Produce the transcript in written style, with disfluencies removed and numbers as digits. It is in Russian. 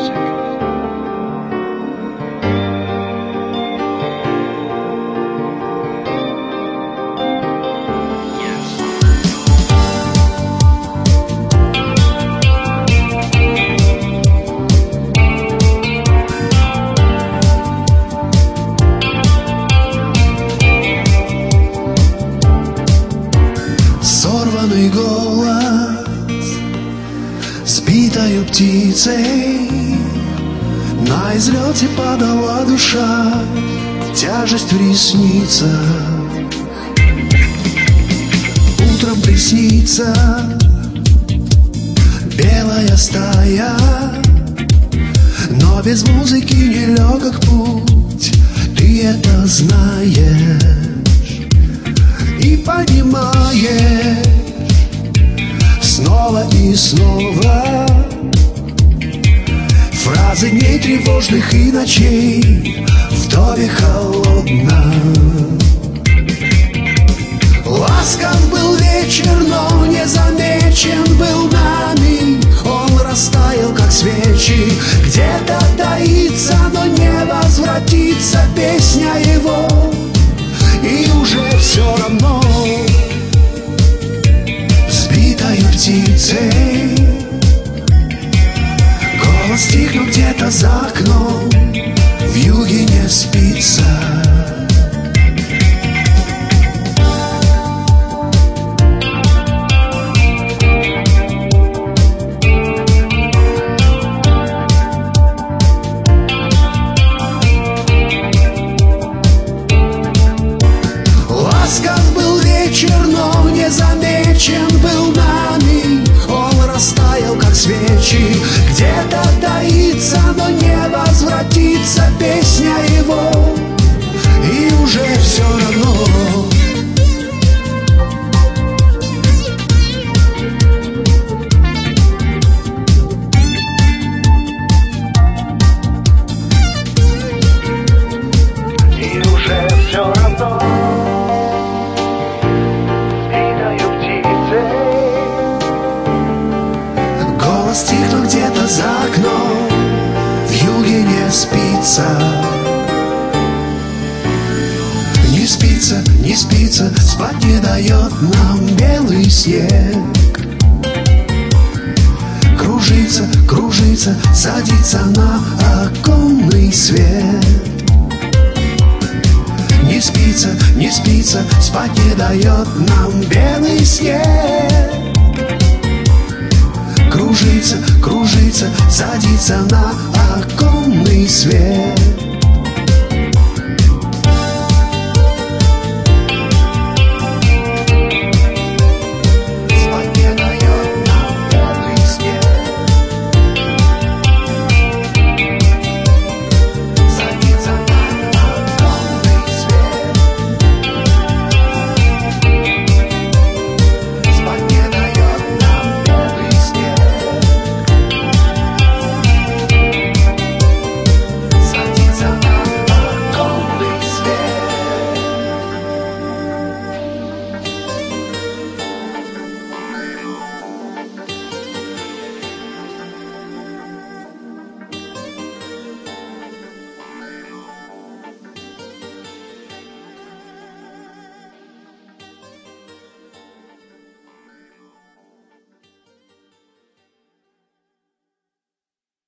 Сорванный голос сбитою птицей, на излете падала душа, тяжесть в ресницах. Утром приснится белая стая, но без музыки нелегок путь, ты это знаешь и понимаешь. Снова и снова фразы дней тревожных и ночей в доме холодном. Ласков был вечер, но не замечен был нами. Он растаял, как свечи, где-то таится, но не возвратится песня его. И уже все равно сбитою птицей голос стихнул где-то за окном, в юге не спится. Ласков был вечер, но не замечен был нами. Он растаял, как свечи, где-то таится, но не возвратится песня его. И уже все равно стихнул где-то за окном, в юге не спится. Не спится, не спится, спать не дает нам белый снег. Кружится, кружится, садится на оконный свет. Не спится, не спится, спать не дает нам белый снег. Кружится, кружится, садится на оконный свет.